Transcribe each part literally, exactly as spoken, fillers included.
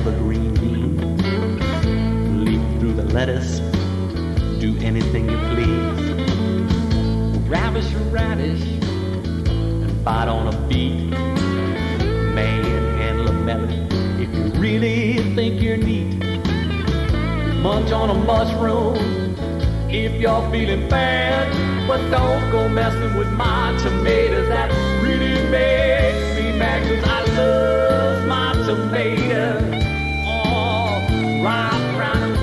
a green bean. Leap through the lettuce, do anything you please. Ravish a radish and bite on a beet. Manhandle a melon if you really think you're neat. Munch on a mushroom if you're feeling bad. But don't go messing with my tomatoes, that really makes me mad. 'Cause I love my tomatoes all ripe, brown, and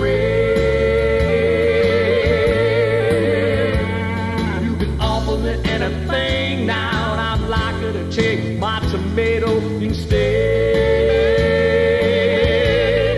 red. You can offer me anything now, and I'm likely to take my tomato instead.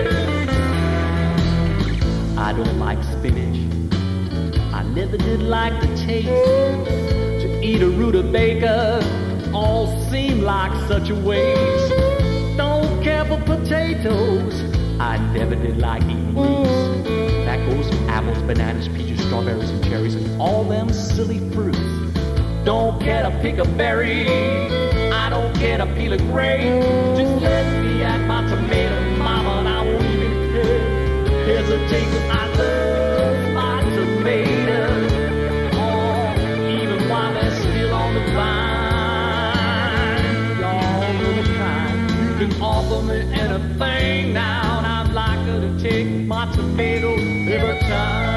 I don't like spinach, I never did like the taste. To eat a rutabaga all seemed like such a waste. Don't care for potatoes, I never did like eating roots. That goes for apples, bananas, peaches, strawberries, and cherries, and all them silly fruits. Don't care to pick a berry, I don't care to peel a grape. Just let me at my tomato, mama, and I won't even hesitate. 'Cause I love my tomatoes, oh, even while they're still on the vine. Y'all know the kind. You can offer me anything now, and I'm likely to take my tomatoes every time.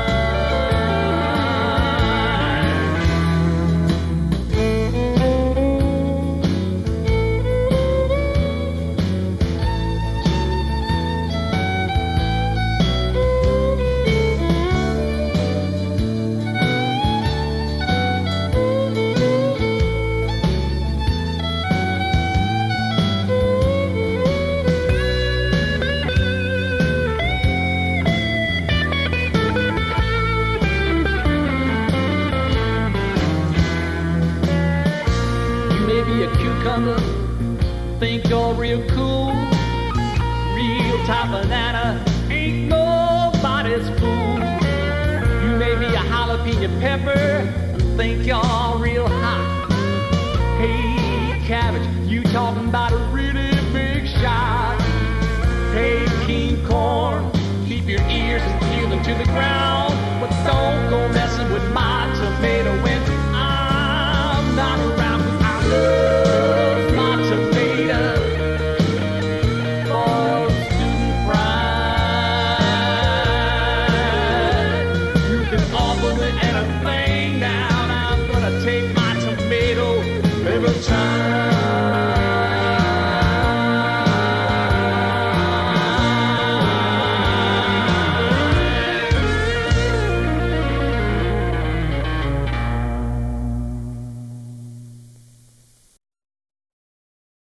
Think you're real cool, real top banana, ain't nobody's fool. You may be a jalapeno pepper and think you're real hot. Hey, cabbage, you talking about a really big shot. Hey, king corn, keep your ears and peel them to the ground, but don't go messing with my